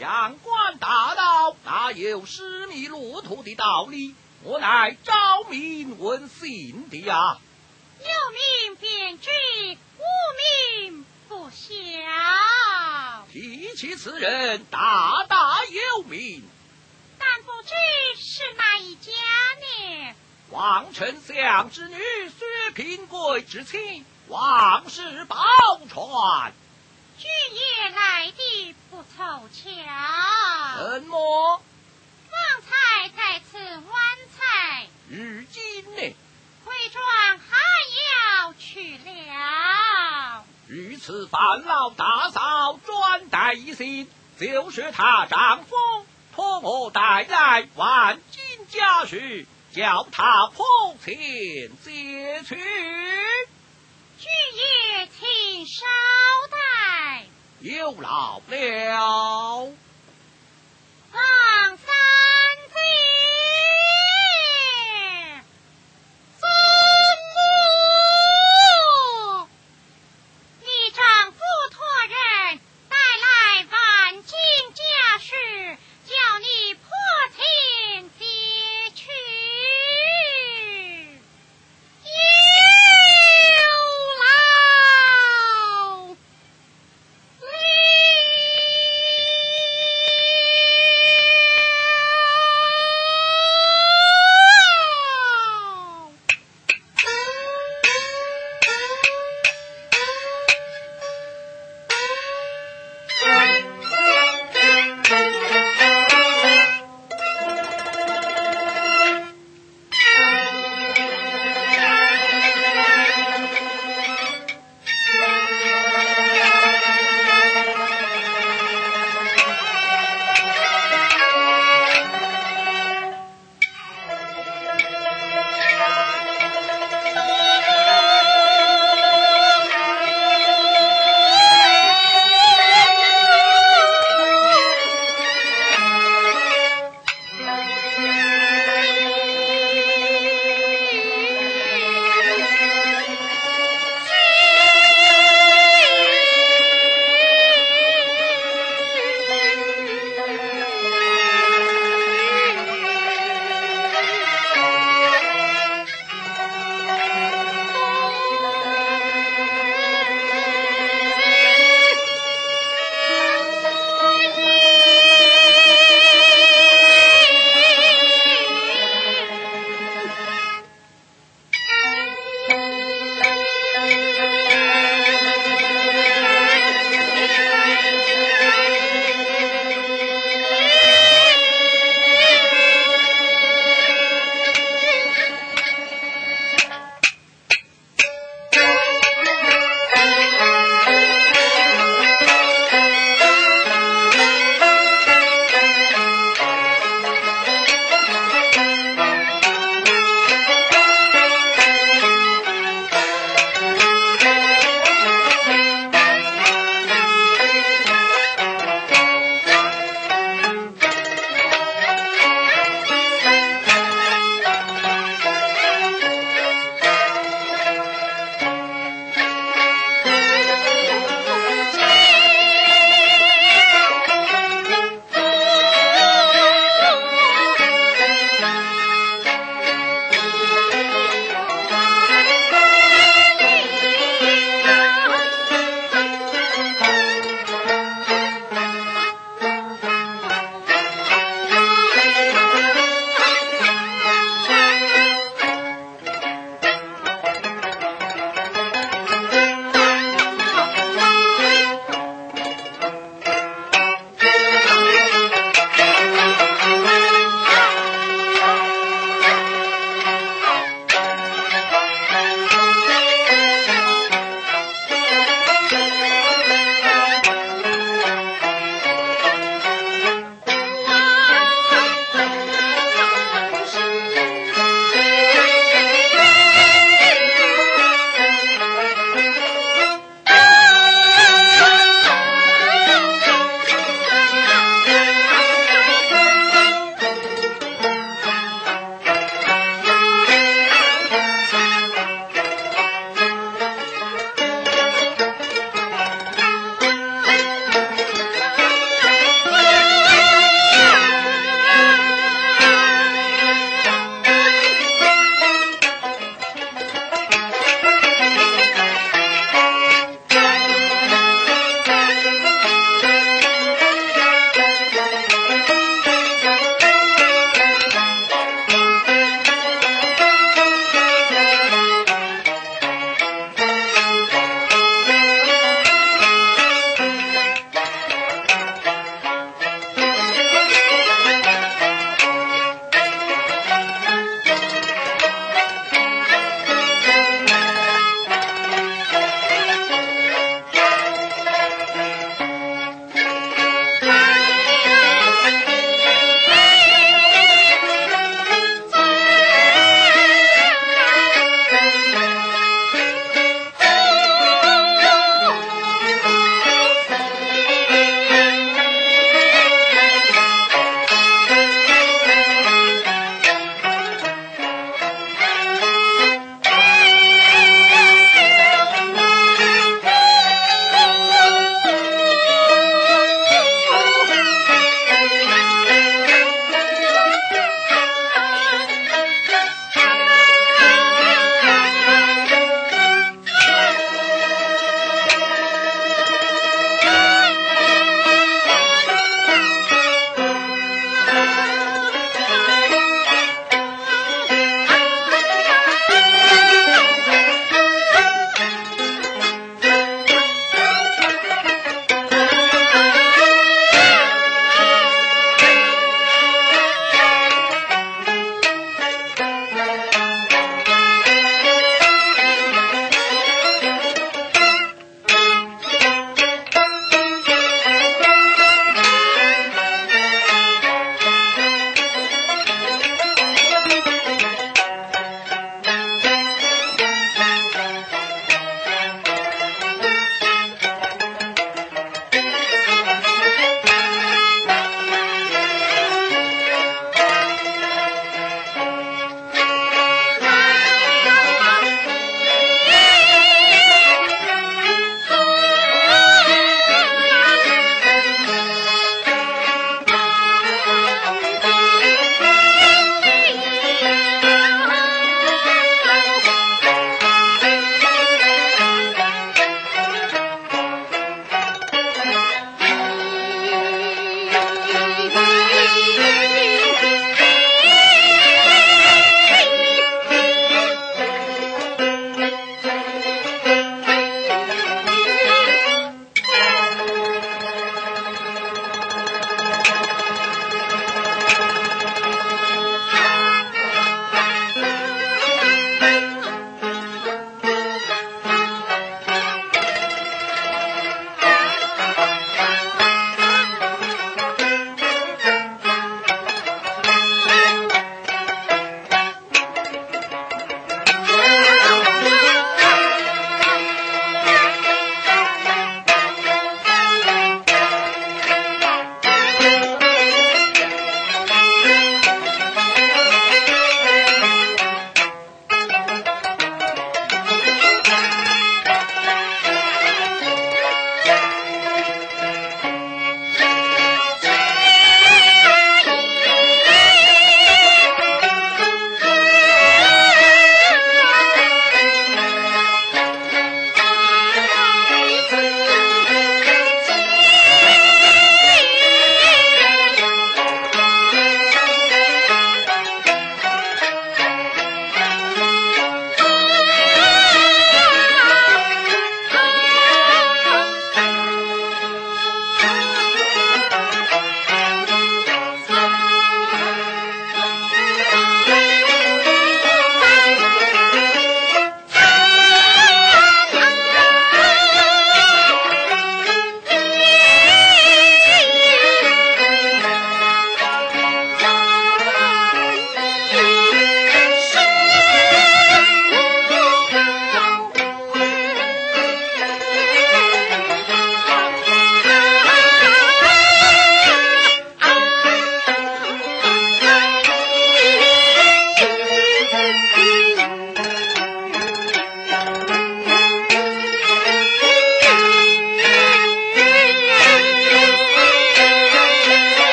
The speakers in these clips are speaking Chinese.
阳关大道哪有失迷路途的道理？我乃招民问姓的呀。 有名便知，无名不晓。 提起此人，大大有名， 但不知是哪一家呢？ 王丞相之女，薛平贵之妻，王氏宝钏。 居也来的不凑巧。 什么？ 刚才在此玩菜， 如今呢？ 回庄还要去了。 如此烦恼大嫂专带一心，就是她丈夫托我带来万金家具，叫他付钱接去。 居也请稍待。 有劳了。 王三姐，孙母，你丈夫托人带来万金家事，叫你破钱接去。有劳了。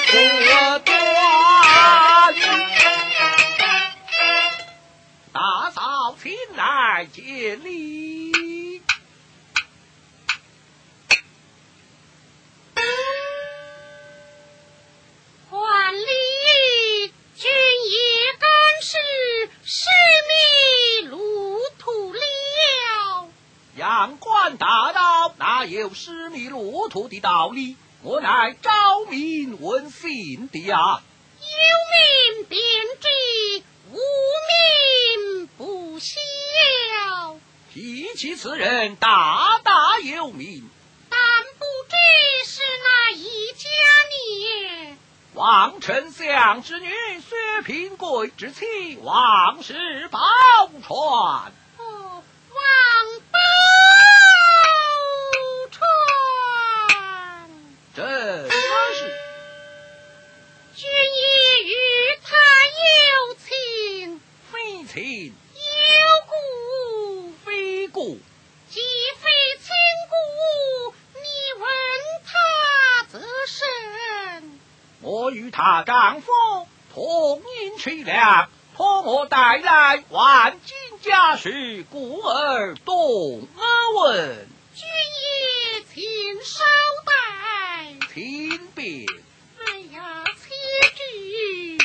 果断。大嫂请来见礼。 还礼，君也更是失迷路途了。 阳关大道哪有失迷路途的道理？我乃昭明问信的呀。 有名便知，无名不晓。 提起此人，大大有名， 但不知是哪一家呢？ 王丞相之女，薛平贵之妻，王氏宝钏。 哦，王宝钏。 正是。 君也与他有情， 非情有故， 非故。 既非亲故，你问他则甚？ 我与她丈夫同饮垂粮，托我带来万金家事，故而动问。 君也请稍待。 请便。 哎呀，且句，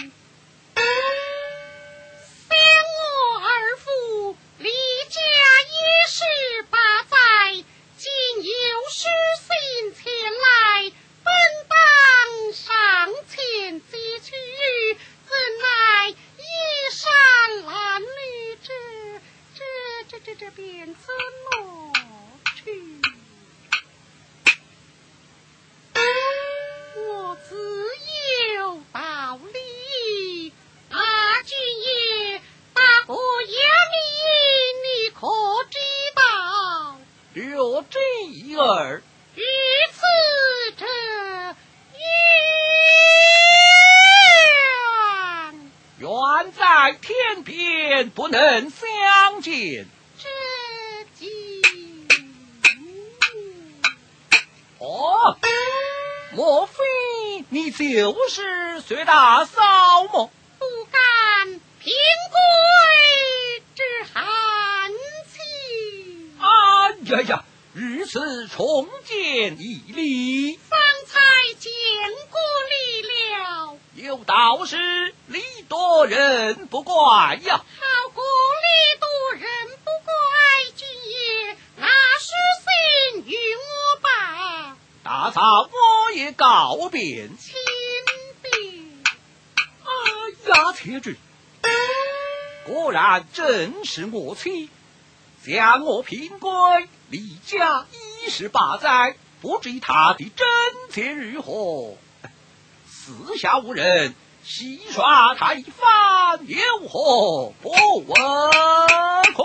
想我二父离家也是八载，今有书信前来，本当上前接去，怎奈衣衫褴褛，这便怎么去？我自有道理，大军爷，大国压你，你可知道？ 略知一二。 于此者远在天边，不能相见。 这即哦，莫非你就是薛大嫂吗？ 不敢平贵之寒气。 哎呀呀，如此重见一礼， 方才见过你了， 有道是礼多人不怪呀。 好过礼多人不怪，君爷拿书信与我吧。 大嫂，我也告别。 请便。 哎呀，且住！果然正是我妻，将我平归离家18载，不知他的真切如何。四下无人，戏耍他一番，有何不可？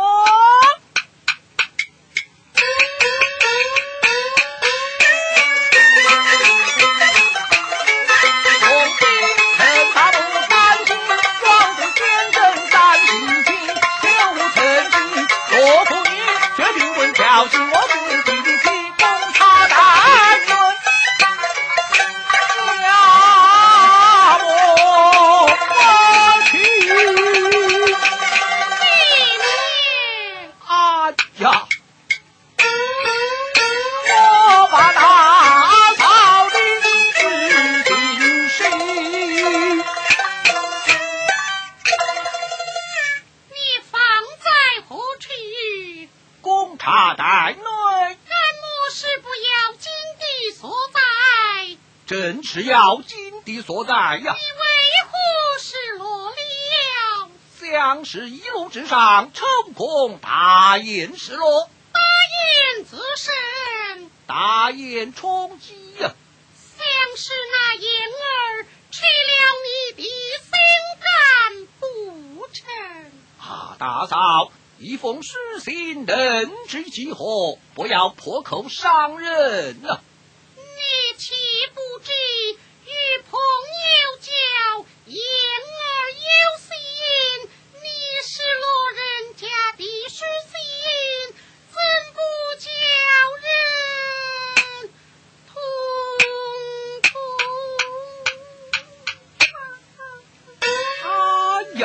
小心我自己的气功他带论，下我去。哎呀，我把大嫂的事情是。 你方在何处？ 公差带内， 俺莫是不要紧的所在？ 正是要紧的所在呀。 你为何失落了？ 像是一路之上，抽空大雁失落， 大雁自甚？ 大雁冲击呀。 像是那雁儿吃了你的心肝不成？ 啊，大嫂，一封书信能知其何，不要破口伤人啊。 你岂不知与朋友交，言而有信？你是落人家的书信，怎不叫人通通？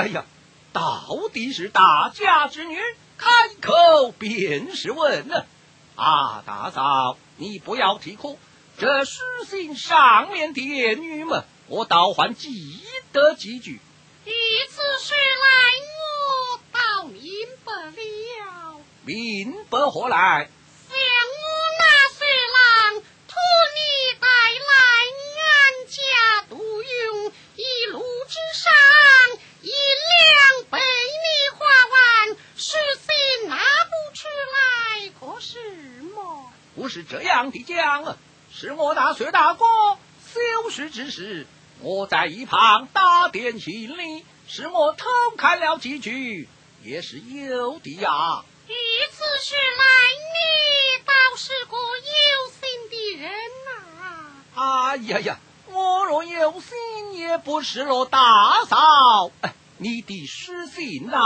呀呀，到底是大家之女，开口便是问呢。啊，大嫂，你不要啼哭，这失信上面的女们，我倒还记得几句。 于此说来，我倒明白了。 明白何来？ 像我那岁郎托你带来俺家独用，一路之上1两被你花完，实心拿不出来，可是么？ 不是这样的讲啊，是我那薛大哥修饰之时，我在一旁打点行李，是我偷看了几句，也是有的呀。 于此说来，你倒是个有心的人啊！ 哎呀呀，我若有心，也不是了大嫂，你的失信呐！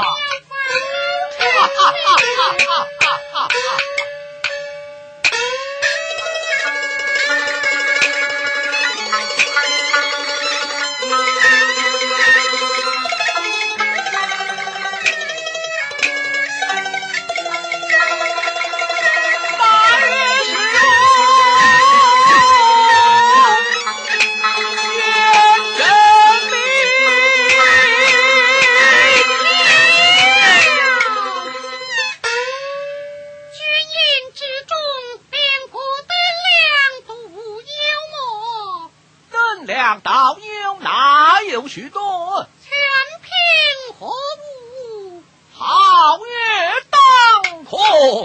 倒有哪有许多？ 全凭何物？ 皓月当空。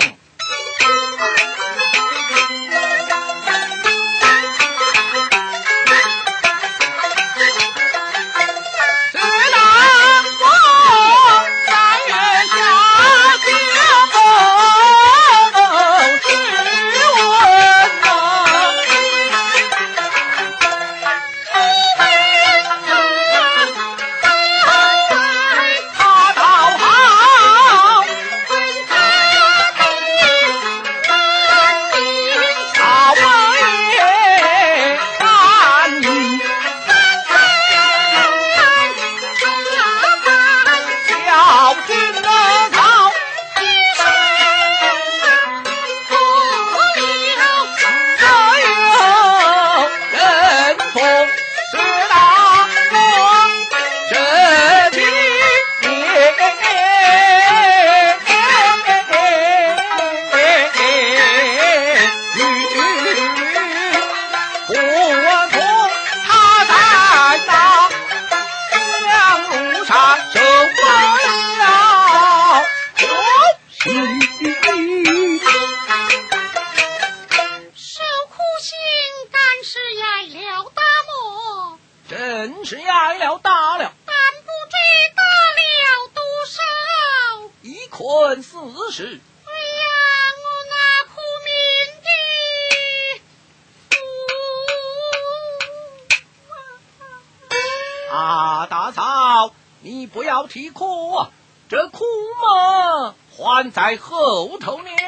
真是挨了打了， 但不知打了多少， 一捆40。 哎呀，我那苦命的啊，大嫂，你不要啼哭啊，这苦嘛还在后头呢。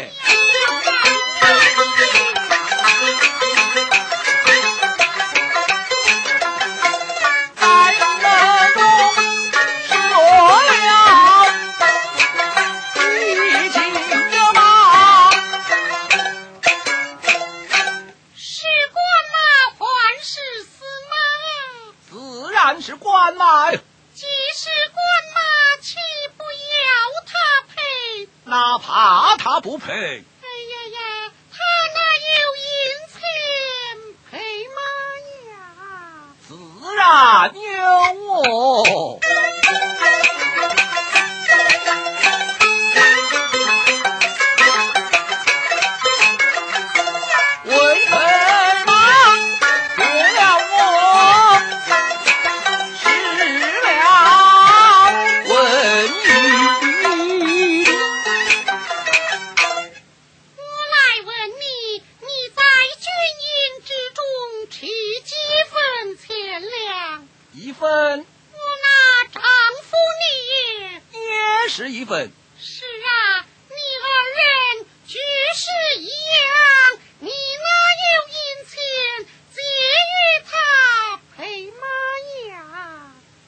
是官马， 既是官马，岂不要他赔？ 哪怕他不赔。哎呀呀，他哪有银钱赔马呀？ 自然有哦。1分。 是啊，你二人居是一样，你哪有银钱借与他赔马呀？ 大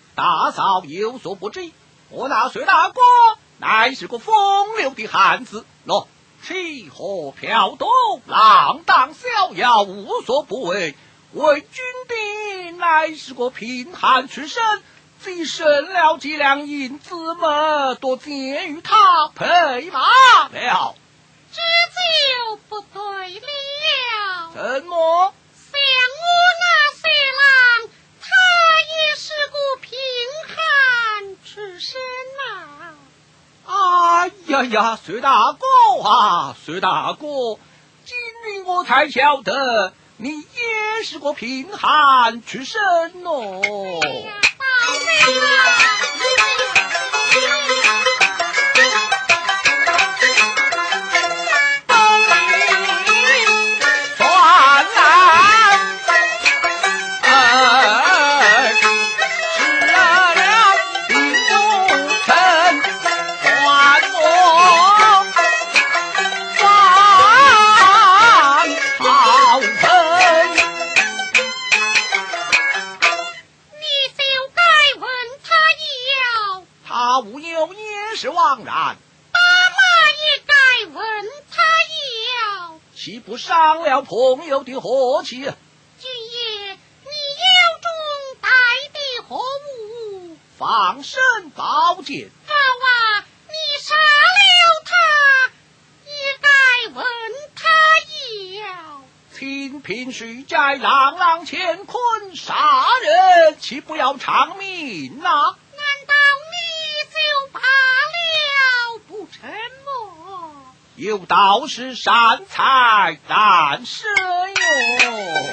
大嫂有所不知，我那薛大哥乃是个风流的汉子，气候飘动，浪荡逍遥，无所不为。为君的乃是个贫寒出身，既生了几两银子么，多见于他陪马了。 这就不对了。 怎么？ 像我那薛郎，他也是个贫寒出身呐。 哎呀呀，薛大哥啊，薛大哥，今日我才晓得你也是个贫寒出身哦。 哎呀，宝贝啊！ 岂不伤了朋友的和气？ 君爷，你腰中带的何物？ 防身宝剑。 好啊，你杀了他，也该问他要。 清贫许在朗朗乾坤，杀人岂不要偿命呐？ 难道你就罢了不成么？ 有道是善财难舍哟。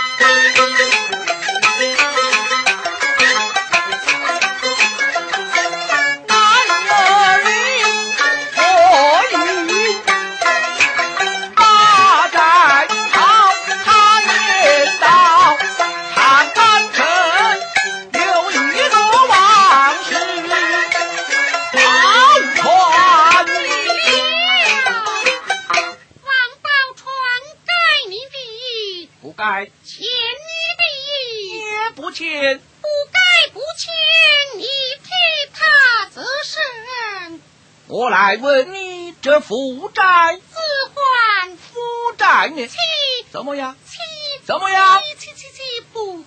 欠你的也不欠， 不该不欠，你替他自审。 我来问你，这负债自还， 负债呢？ 妻怎么样？ 妻怎么样？ 妻不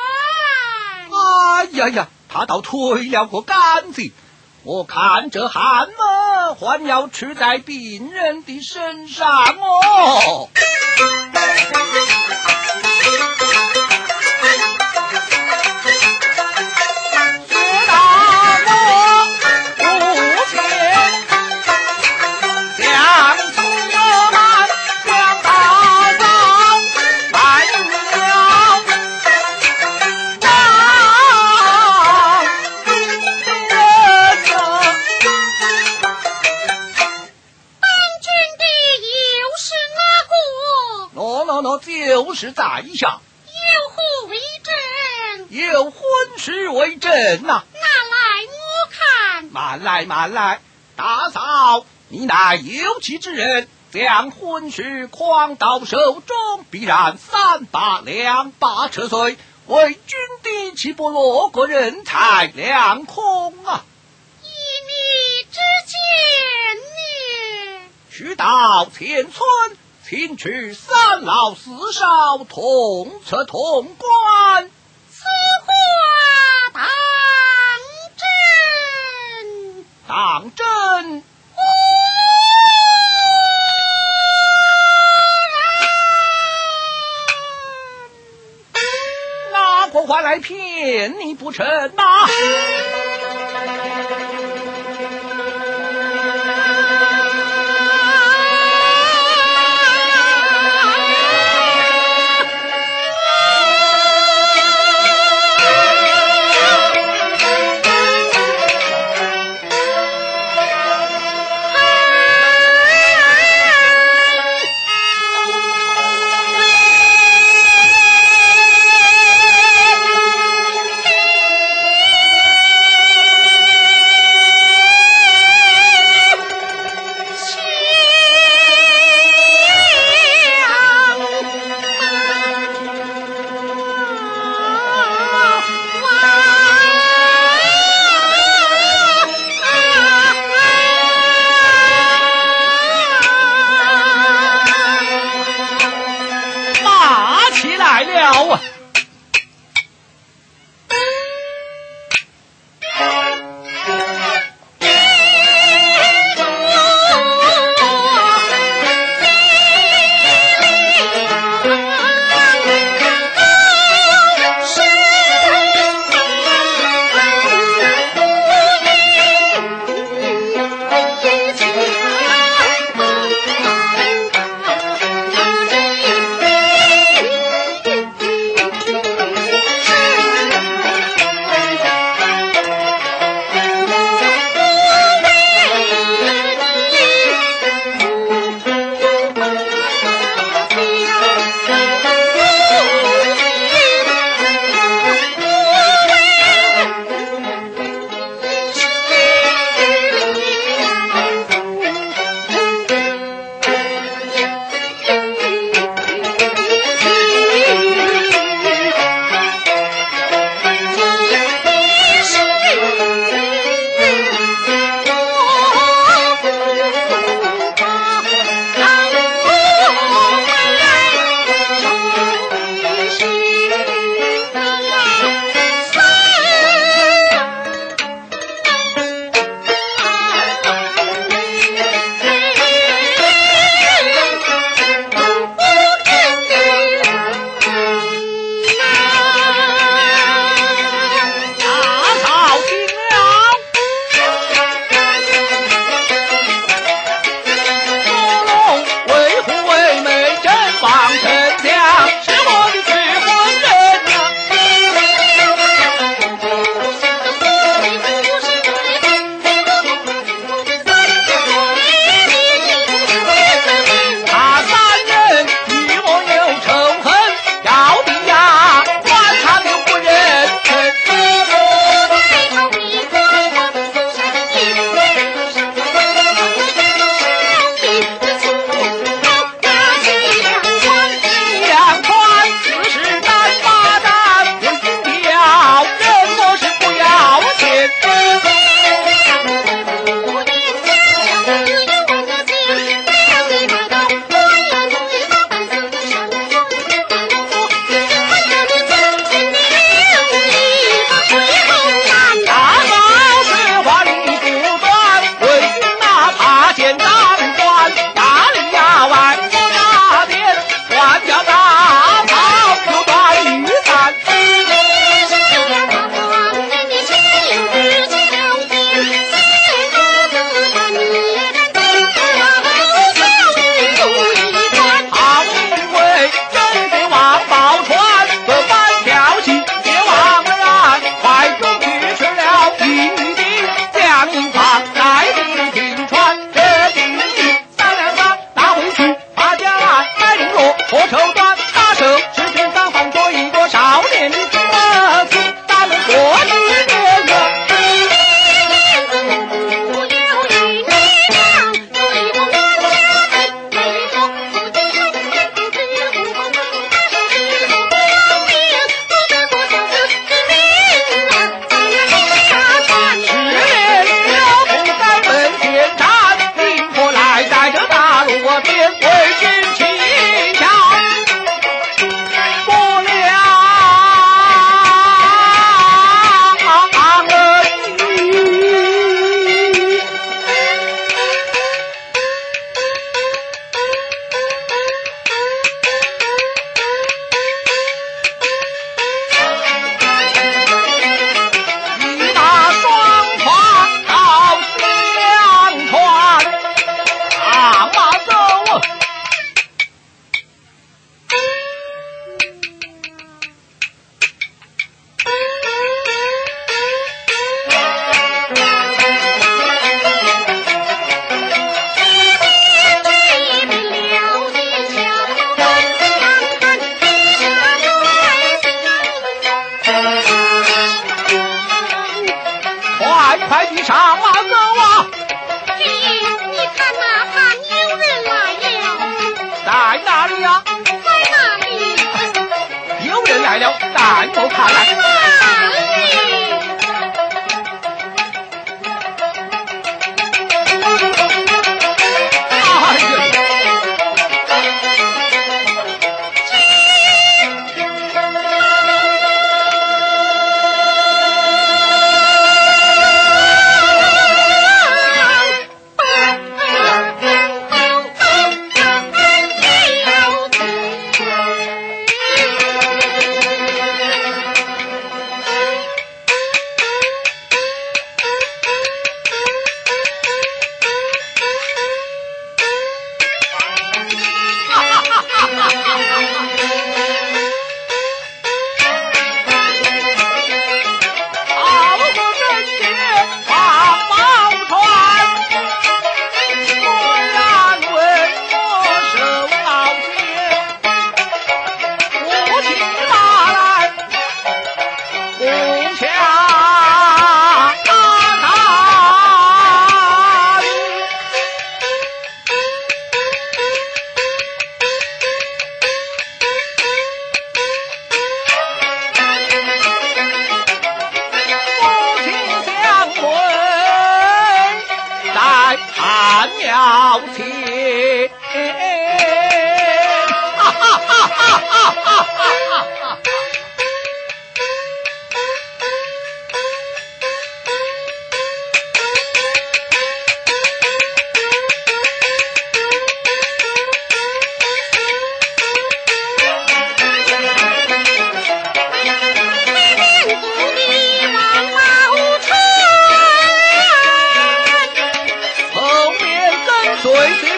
还。 哎呀呀，他倒退了个杆子。我看这汗嘛，还要出在病人的身上哦。就是在下， 有何为证？ 有婚事为证呐。 拿来我看。 慢来慢来，大嫂，你乃有妻之人，将婚事诓到手中，必然3把2把车碎，为君的岂不落个人财两空啊？ 依你之见呢？ 去到前村，请取3老4少，同车同关。 此话当真。哪个还来骗你不成呐？ 快快地上马走啊！ 爹，你看那旁有人来了。 在哪里呀？ 在哪里？ 有人来了，带我看来。随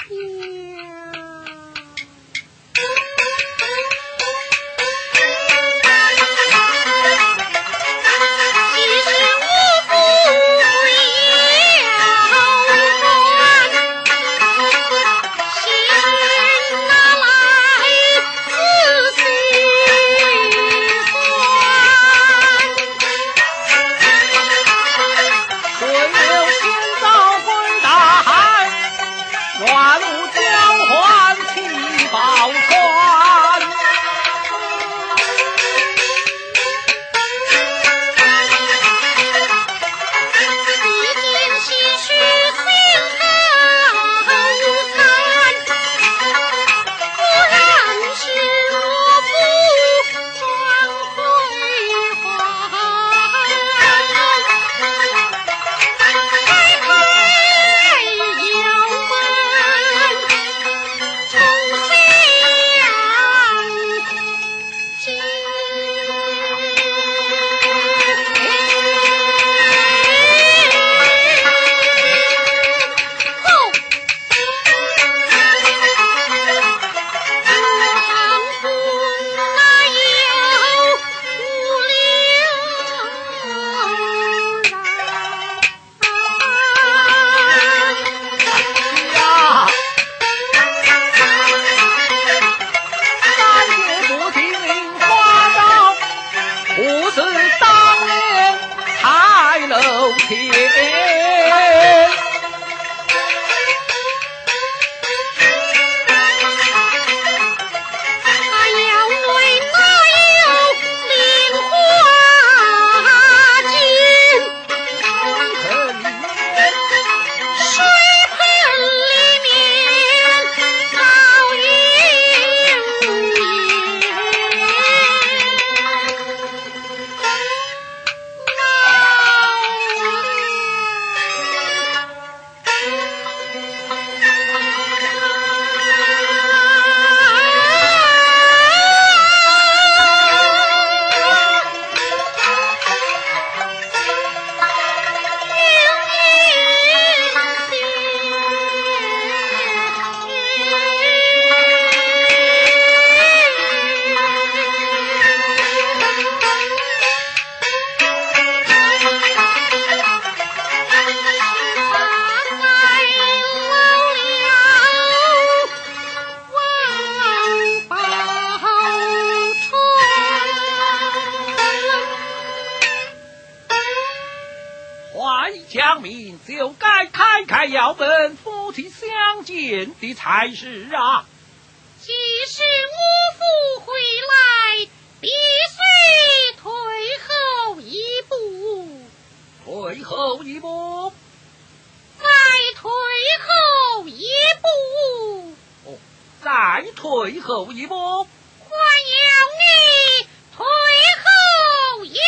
将民就该开开窑门，夫妻相见的才是啊！ 即使我父回来，必须退后一步。 退后一步， 再退后一步。 哦，再退后一步， 还要你退后一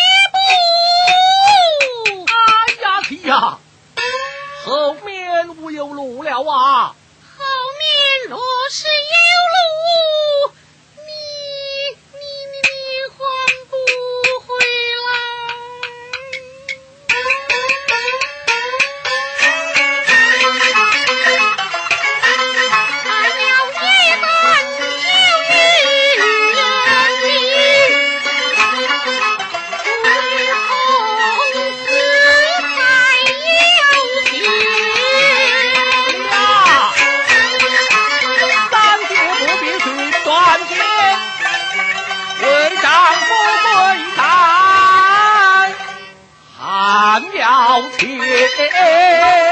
步。 哎呀天呀，后面无有路了啊！ 后面若是有路，你还不回来？还要一番就与人民，为公子还有情。 三姐不必去断绝，为丈夫归来还要钱。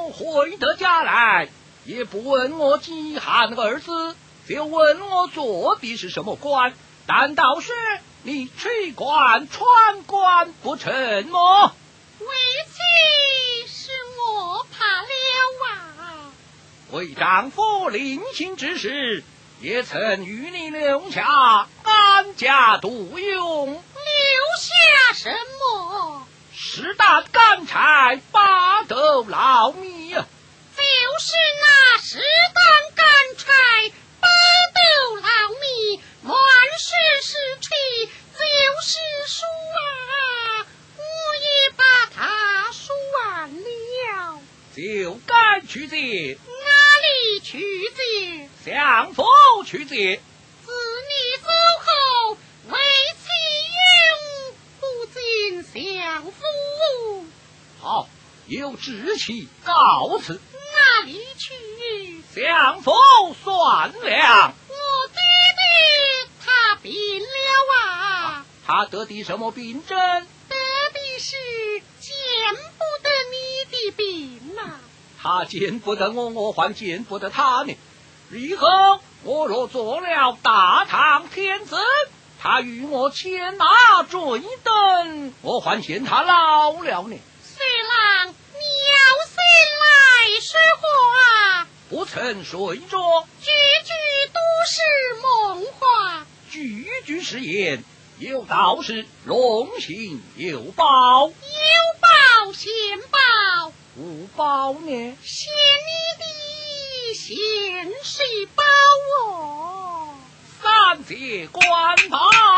我回得家来，也不问我饥寒二字，就问我做的是什么官？难道是你吹官穿官不成吗？ 为妻是我怕了啊！ 为丈夫临行之时，也曾与你留下安家度用。 留下什么 10担干柴8斗老米啊！ 就是那10担干柴8斗老米，乱世是吹，就是书啊，我也把它书完了。 就该去借， 哪里去借？ 相府去借。 自你走后，为妻永不见相府。 好，有志气告辞。 哪里去？ 相府算了。 我爹爹他病了啊！ 他得的什么病症？ 得的是见不得你的病啊！ 他见不得我，我还见不得他呢。以后我若做了大唐天子，他与我牵马追等，我还嫌他老了呢。 随郎，你要先来说话， 不曾睡着， 句句都是梦话， 句句是言，有道是龙行有报， 有报先报， 无报呢？ 嫌你的嫌谁报我？ 三界官报。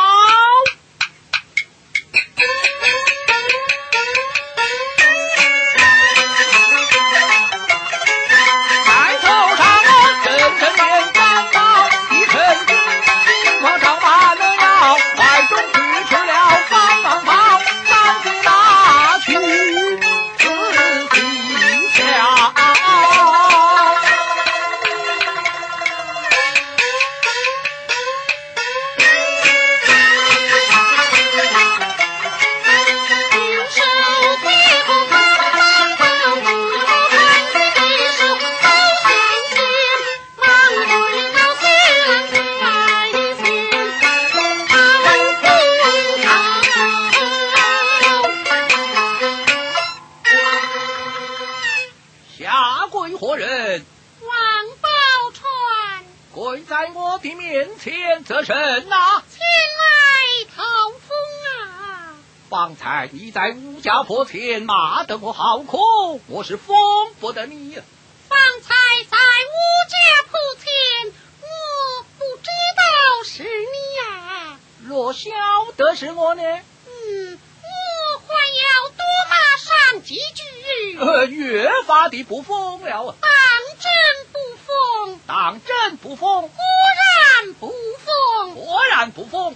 则甚呐？ 前来讨封啊！ 方才你在吴家坡前骂得我好苦，我是封不得你。 方才在吴家坡前，我不知道是你啊。 若晓得是我呢？ 我还要多骂上几句。 越发的不封了。 当真不封？ 当真不封？ 果然不封？ 果然不封？ 不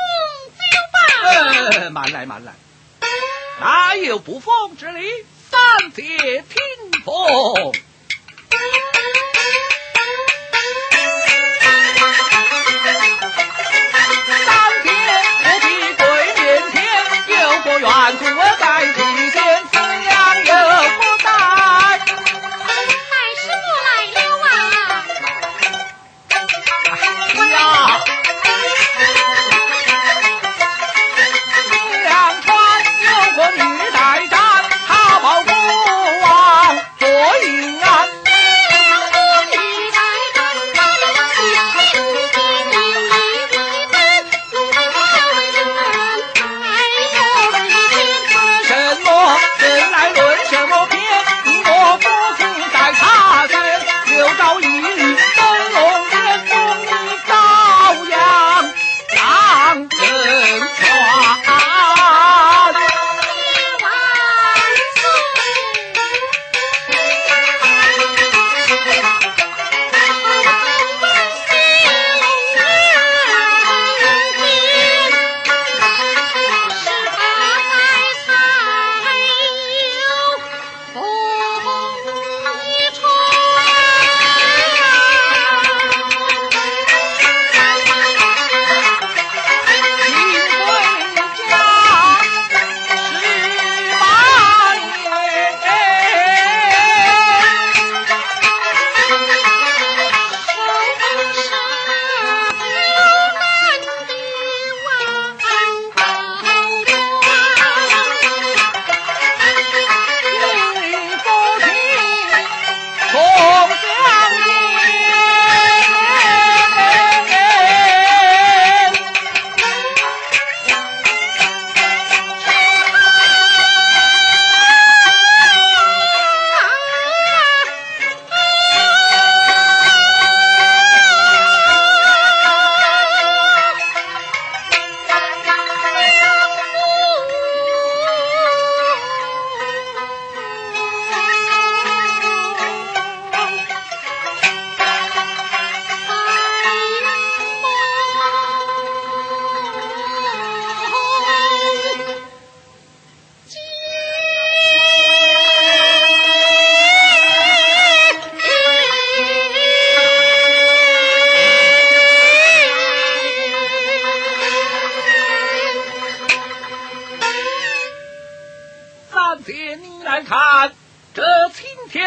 封就罢。 慢来慢来，哪有不封之理？三界听封。三界不必跪面前，有个远祖在其间，此样有不在。 还是我来了啊！ 呀，两川有个女代战，她保国王左营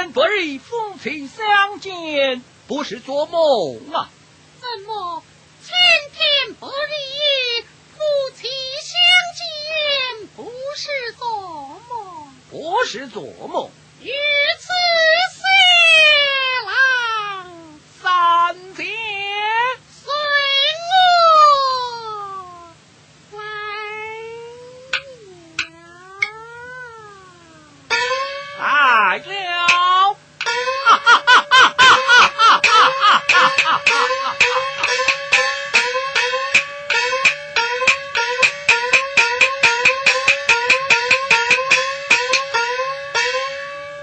天不日夫妻相见，不是做梦啊！ 怎么天天不日夫妻相见，不是做梦？ 不是做梦。 于此谢郎三姐， 随我来了！